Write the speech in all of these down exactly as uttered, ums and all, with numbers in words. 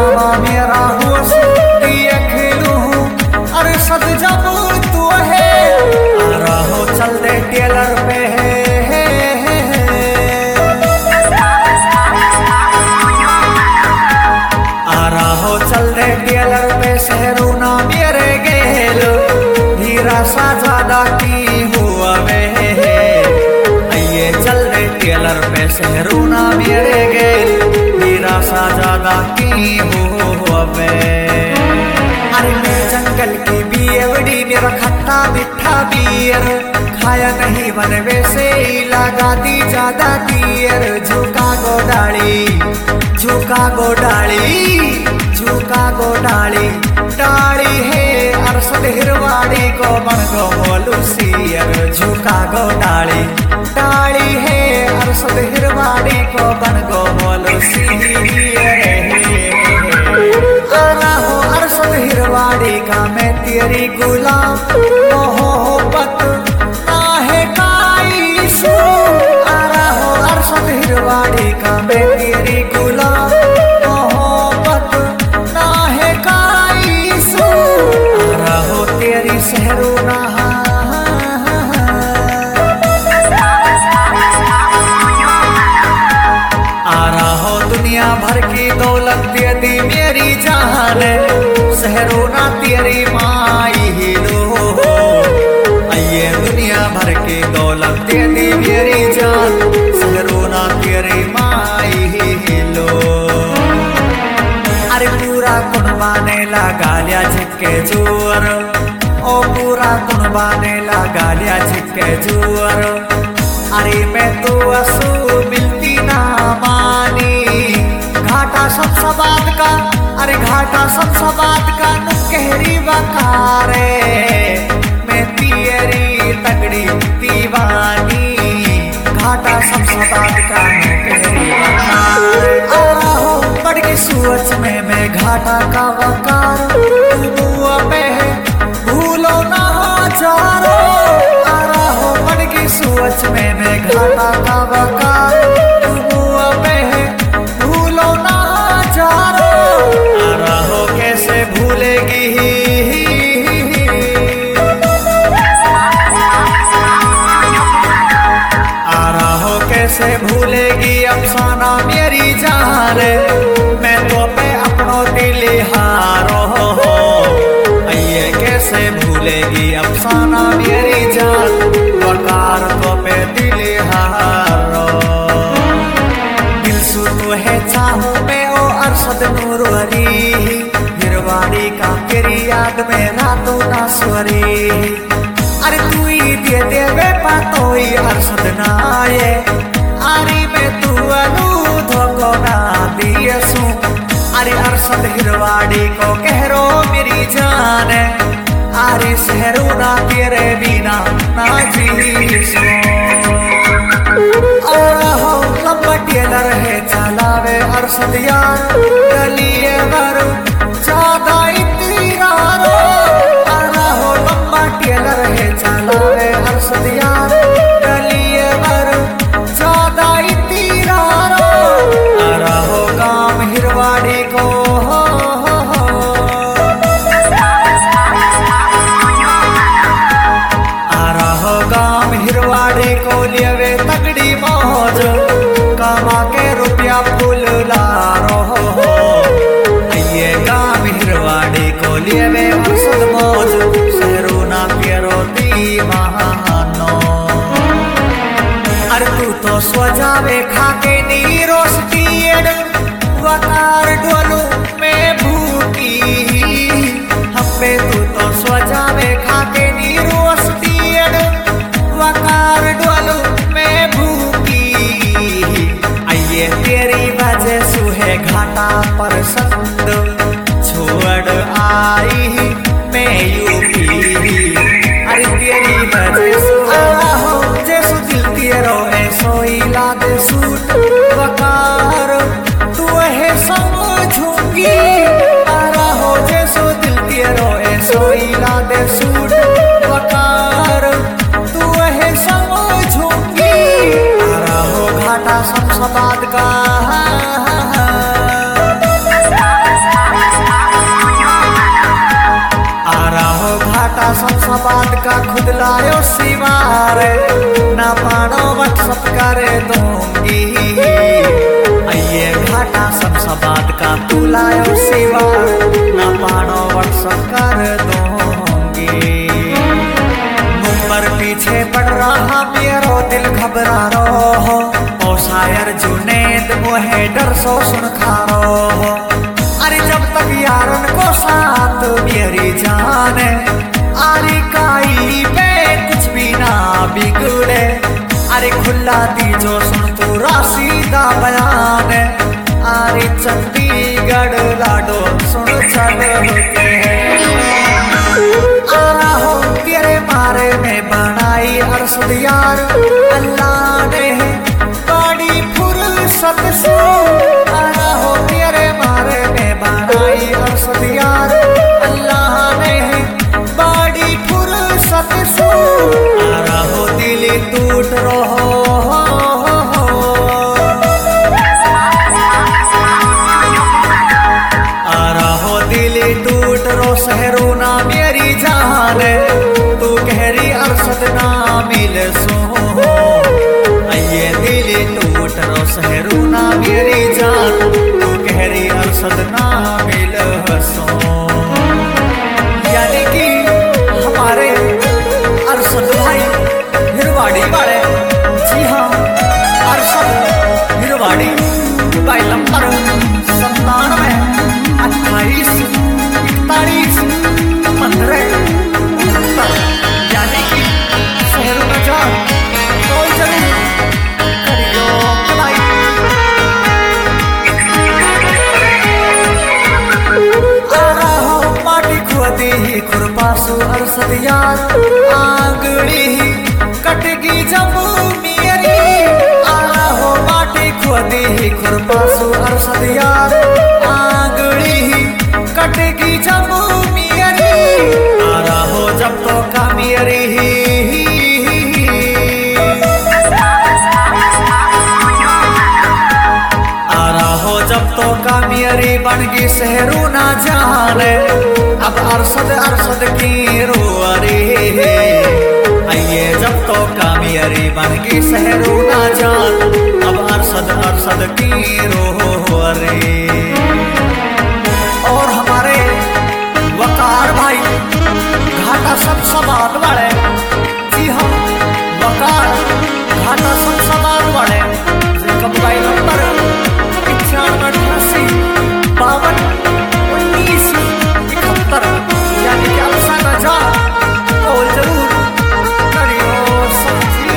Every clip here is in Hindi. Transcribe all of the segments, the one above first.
जावा मेरा होश देख लूं अरशद जब तू है। आ रहो चल दे टेलर पे है, आ रहो चल दे टेलर पे शहरू ना मेरे गेल हीरा सा ज्यादा की हुआ वे। आइए चल दे टेलर पे शहरू ना मेरे गेल हीरा सा ज्यादा की हुआ वे। अरे मैं जंगल की बीएवड़ी मेरा खट्टा मीठा बियर खाया नहीं बन वैसे ही लगा दी ज्यादा तीर। झुका गोडाली झुका गोडाली झुका गोडाली डाली है अरशद हिरवाड़ी को बन गो बोलू सियर। झुका गोडाली डाली है अरशद हिरवाड़ी को बन गो बोलू सियर। आना हो अरशद हिरवाड़ी का मैं तेरी गुलाम मोहब्बत ना है काई सू। आना हो अरशद हिरवाड़ी का मैं तेरी गुलाम मोहब्बत ना है काई सू। आना हो तेरी शहरू ना आरा हो दुनिया भर की दौलत दे दी मेरी जान शहरू ना तेरी माई ही लो। आइए दुनिया भर की दौलत दे दी मेरी जान शहरू ना तेरी माई ही लो। अरे पूरा कुनबाने लगा लिया झिक्के जोर ओ पूरा कुनबाने लगा लिया झिक्के जोर। अरे मैं तो असू मिलती ना मानी घाटा सब सबाद का। अरे घाटा सब सबाद का कहरी बकारे मैं तेरी तगड़ी दीवानी। घाटा सब सबाद का कहरी बकारे आ हो बढ़ के सोच में मैं घाटा का वकार मुआ में भूलो ना जारो। आ हो बढ़ के सोच में मैं घाटा का वकार मुआ में भूलो ना जारो। आ हो कैसे भूलेगी आ रहो कैसे भूलेगी अफसाना मेरी जान मैं तो पे अपनों दिल हारो। आइए कैसे भूलेगी अफसाना मेरी जान वकार तो पे दिल हारो। दिल सु तो है चाहूं मैं ओ अरशद नूरवरी हिरवाड़ी का तेरी याद में रातों ना स्वरी। अरे तू ही दे दे वे पातोई अरशद नाये आरी में तू अनु धोको ना दिए सू। अरे अरशद हिरवाड़ी को कह रो मेरी जान आरी शहरू ना तेरे बिना ना जी सो। और हो लंबा टेलर है चलावे अरशद यार गलिए भरो ज्यादा इतरारो। और हो लंबा टेलर है चलावे अरशद यार गलिए भरो ज्यादा इतरारो। और हो काम हिरवाड़ी को गाम हिरवाड़ी को लेवे तगड़ी मौज कमा के रुपया फूल ला रहो। घाटा शमशाबाद का खुद लायो सिवार, ना पानो व्हाट्सअप कर दूंगी। ये घाटा शमशाबाद का तू लायो सिवार, ना पानो व्हाट्सअप कर दूंगी। नंबर पीछे पड़ रहा मेरो दिल घबरा रो, ओ शायर जुनेद मोहे डर सो सुन खा रो। अरे जब तक यारन को साथ मेरी जान, आरी काई पे कुछ भी ना बिगड़े। अरे खुला दी जो सुन तू रासीदा बयान, आरी चंडीगढ़ लाडो सुन चल होते आ रहा हो तेरे मारे में बनाई अरसद यार, अल्लाह ने बड़ी फुर्सत से आ रहा हो तेरे मारे में बनाई अरसद यार, अल्लाह ने बड़ी फुर्सत से आ रहा हो दिल टूट रहो। टूट रो सहरो ना मेरी जान, तू कहरी अरसद ना मिल सो। ये दिल टूट रो सहरो ना मेरी जान, तू कहरी अरसद ना मिल सो। यानी कि हमारे अरसद भाई हिरवाड़ी वाले, जी हाँ अरसद हिरवाड़ी, मोबाइल नंबर संतानवे अट्ठाईस इकतालीस पंद्रह उनहत्तर, यानी कि शहरों में जा तो जरूर करियो कलाई। आ रहा हो माटी खुदी ही खुरपासु अरसद यार, आंगड़ी कटगी जमू मेरी। आ रहा हो माटी खुदी ही खुरपासु अरसद यार, आंगड़ी कटगी जमू मेरी। आ रहा हो जब तो का मेरी, आ रहा हो जब तो का मेरी बन गई शहरू ना जाने। अब अरसद अरसद की रो अरे, आइए जब तो का मेरी बन गई शहरू ना जान। अब अरसद अरसद की रो अरे। और हमारे वकार भाई घाटा शमशाबाद वाले, जी हाँ वकार घाटा शमशाबाद वाले, जिनका मोबाइल नंबर पचानवे अठासी बावन उन्नीस इकहत्तर, यानी कि अफसान जा कॉल जरूर करियो समझी।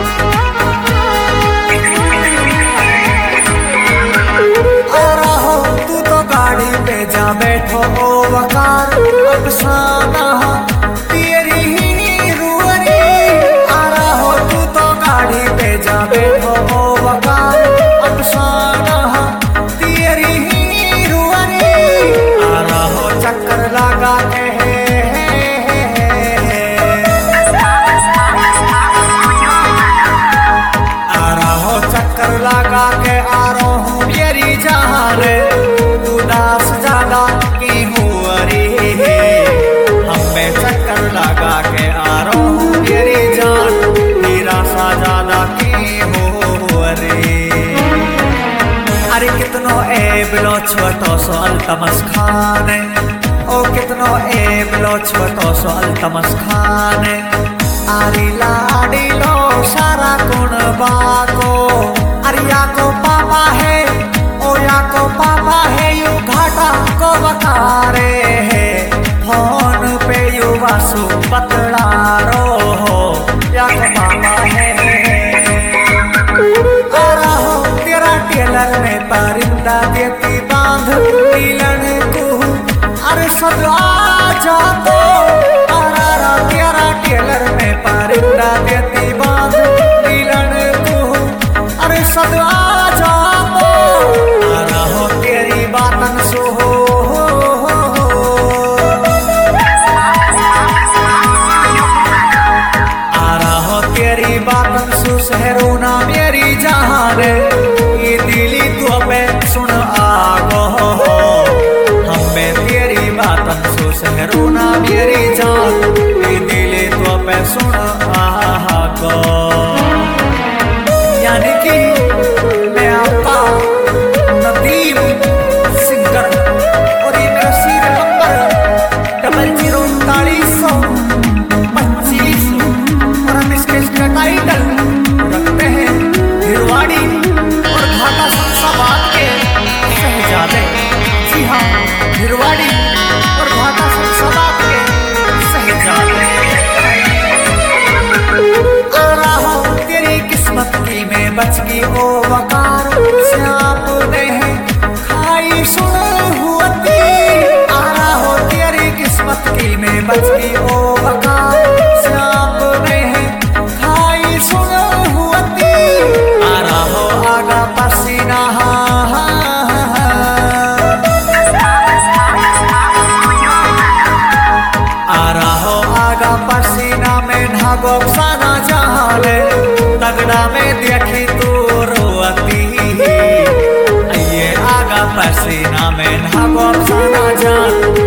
आ रहा हो तू तो गाड़ी पे जा बैठो ओ वकार, अफसाना तेरी ही रूअरी। आ रहा हो तू तो गाड़ी पे जा बैठो ओ वकार, अफसाना तेरी ही रूअरी। आ रहा हो चक्कर लगा के आ रहा हो चक्कर लगा के आ रहा हूँ मेरी जान, उदास ज्यादा की हुआ रे। हमें चक्कर लगा के आ रहा हूँ मेरी जान, निराशा ज्यादा की हुआ रे। अरे कितनो एबलो छोटो सो अल्तमस खाने, ओ कितनो एबलो छोटो सो अल्तमस खाने। आरी लाडी लो सारा कुण बाको, अरे या को पापा है ओ या को पापा है, यू घाटा को बकारे है। फोन पे यू वासु बतला रो हो, या को पापा है। आ रहा हो तेरा टेलर में परिंदा देती बांध, टीलन को अरे सद आ जा तो। आ रहा तेरा टेलर में परिंदा देती बांध, टीलन को अरे सद आ जा तो। आ रहा हो तेरी बातन सो हो, आ रहा हो तेरी बातन सो शहरू ना मेरी जान। ये दिली तो पे सुन आगो, हमें तेरी बातन सो शहरू ना मेरी भागो साना जाले तगड़ा में देखी तू रोती ये आगा पसीना में भागो साना जान